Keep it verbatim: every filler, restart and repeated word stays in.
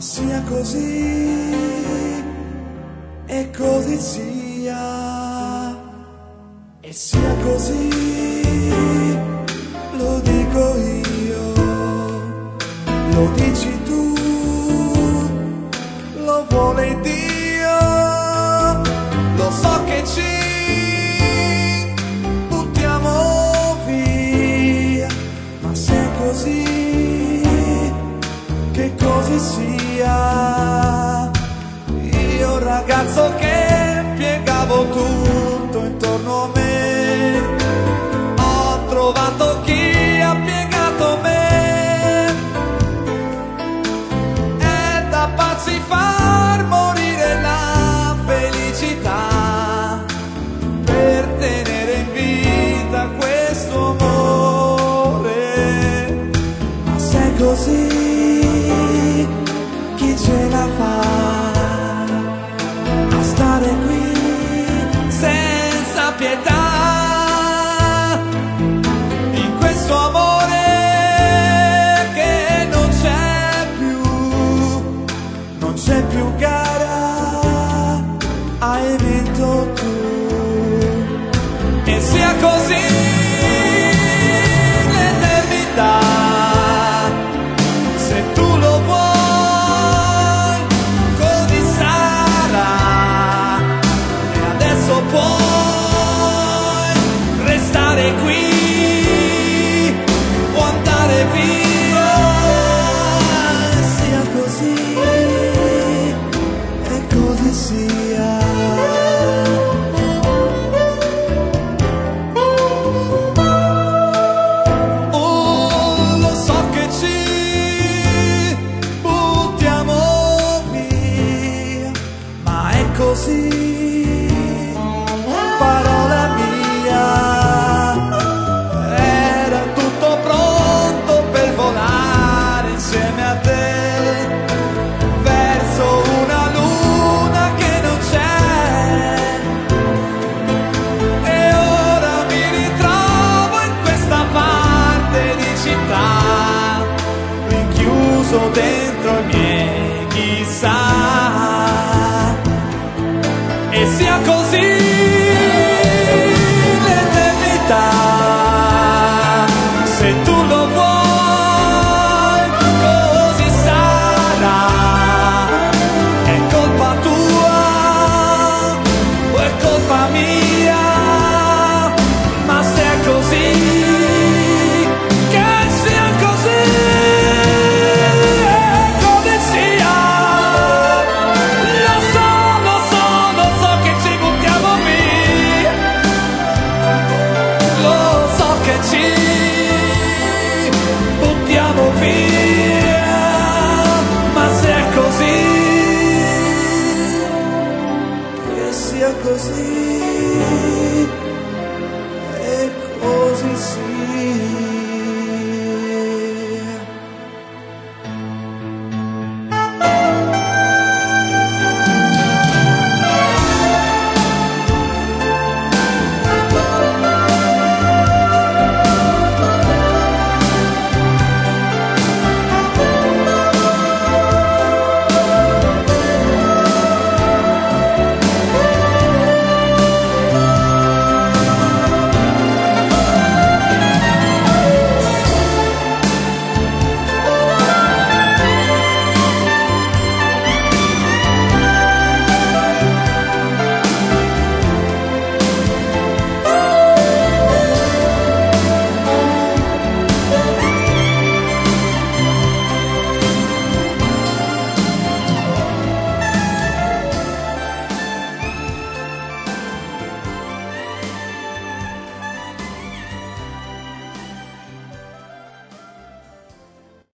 sia così e così sia, e sia così, lo dico io, lo dici tu, lo vuole Dio, lo so che ci buttiamo via, ma se è così, che così sia. Io ragazzo che piegavo tutto intorno a me, ho trovato chi ha piegato me, è da pazzi far morire la felicità per tenere in vita questo amore, ma se è così, chi ce la fa a stare qui senza pietà in questo amore che non c'è più, non c'è più gara, hai vinto tu, e sia così l'eternità. Così, parola mia, era tutto pronto per volare insieme a te verso una luna che non c'è, e ora mi ritrovo in questa parte di città, rinchiuso dentro i miei chissà. E sia così l'eternità, se tu lo vuoi, così sarà. È colpa tua o è colpa mia, ma se è così, che sia così. Così